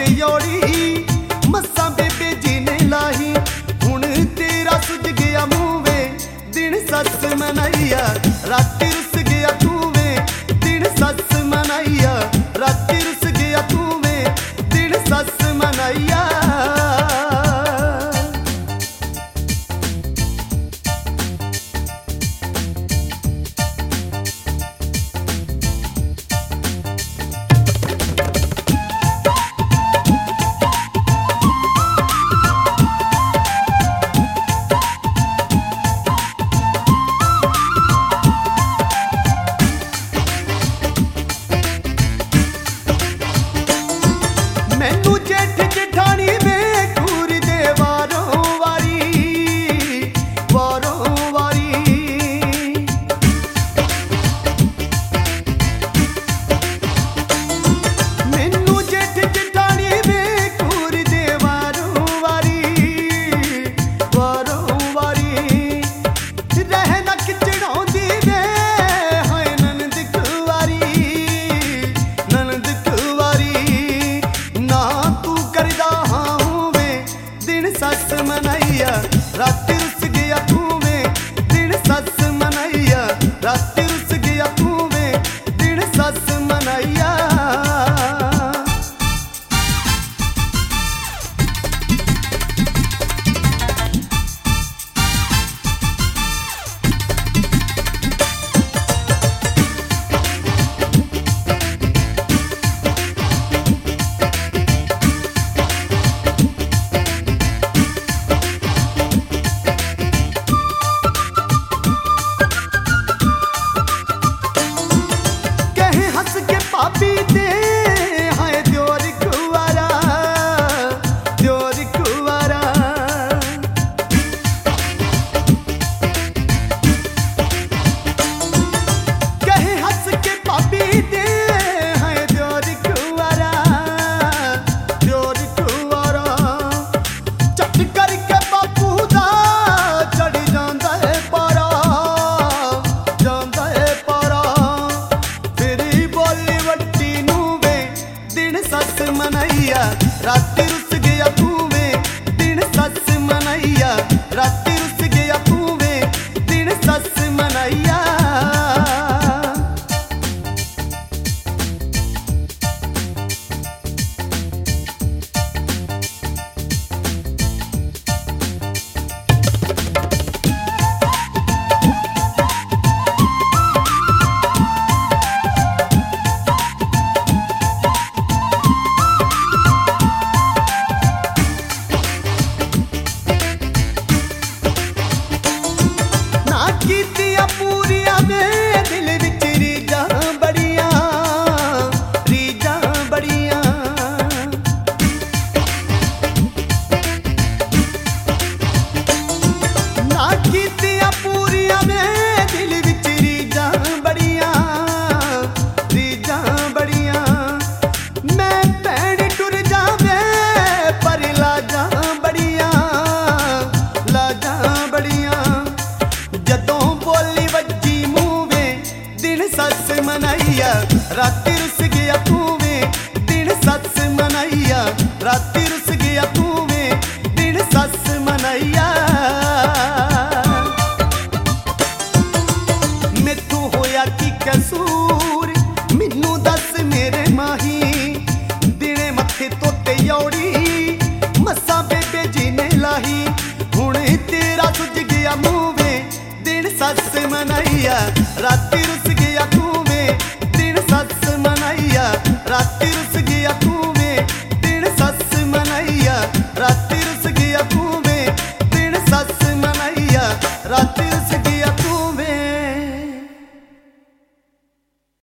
त्योड़ी मस्सा बेबे जी ने लाही हुण तेरा सुझ गया मुँह वे दिन सस मनाइया राती रुस गया तू वे दिन सस मनाइया राती रुस गया तू वे दिन सस मनाइया। मैनू जेठ जेठानी वे घूर दे वारों वारी मैनू जेठ जेठानी वे घूर दे वारों वारी रह न खिचड़ाउंदी वे हाय ननद कुवारी ना तू करदा हाँ वे दिन सस मनाइया राती रुस गया तू वे दिन सस मनाइया राती रुस गया तू वे दिन सस मनाइया। हंस के पापी दे हाय द्योर कुवारा कहे हंस के पापी दे हाय द्योर कुवारा चट करके बापू दा चढ़ जांदा है पारा सस मनाइया राती रुस गया तू वे दिन सस मनाइया राती रुस गया तू वे दिन सस मनाइया। कीतिया पूरिया में दिल विच रीजा बड़िया ना कीतिया पूरिया में दिल विच रीजा बड़िया मैं भैन टुर जावे पर लाजा बड़िया जदों बोली वज्जी मुँह वे दिन सस मनाइया राती रुस गया तू वे दिन सस मनाइया राती